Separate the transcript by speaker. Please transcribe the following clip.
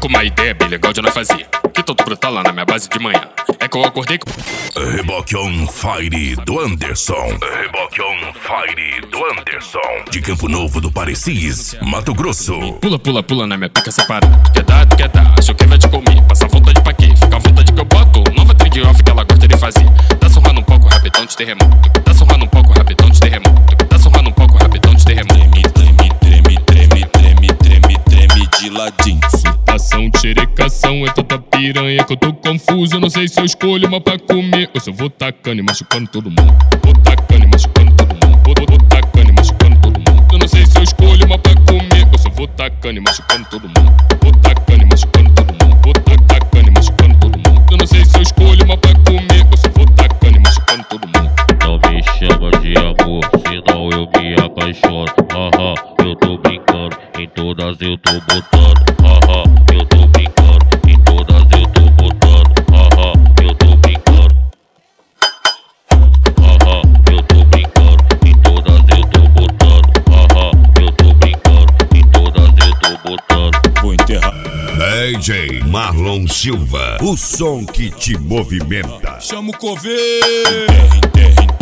Speaker 1: com uma ideia bem legal de nós fazer. Que todo brutal lá na minha base de manhã. É que eu acordei com...
Speaker 2: Reboque on Fire do Anderson. Reboque on Fire do Anderson. De Campo Novo do Parecis, Mato Grosso.
Speaker 1: Pula, pula, pula na minha pica separada. Tu quer dar, achou que vai te comer. Passa vontade pra quê? Fica à vontade que eu boto. Nova trend off que ela gosta de fazer. Tá surrando um pouco, rapidão de terremoto. Tá surrando um pouco, rapidão de terremoto. Tá surrando um pouco, rapidão de terremoto.
Speaker 3: Treme de ladinho.
Speaker 1: Situação de xerecação é tanta piranha que eu tô confuso. Eu não sei se eu escolho uma pra comer ou se eu vou tacando e machucando todo mundo. Vou tacando e machucando todo mundo. Vou tacando e machucando todo mundo. Eu não sei se eu escolho uma pra comer ou se eu vou tacando e machucando todo mundo. Vou tacando e machucando todo mundo. Vou tacando e machucando todo mundo. Eu não sei se eu escolho uma pra comer ou se eu vou tacando e machucando todo mundo.
Speaker 4: Não me chama de amor, senão eu me apaixono. Haha, eu tô brincando, em todas eu tô botando. Haha, eu tô brincando, em todas eu tô botando. Haha, eu tô brincando. Haha, eu tô brincando, em todas eu tô botando. Haha, eu tô brincando, em todas eu tô botando.
Speaker 3: Vou enterrar.
Speaker 2: DJ Marlon Silva, o som que te movimenta.
Speaker 3: Chama o coveiro. Enterra,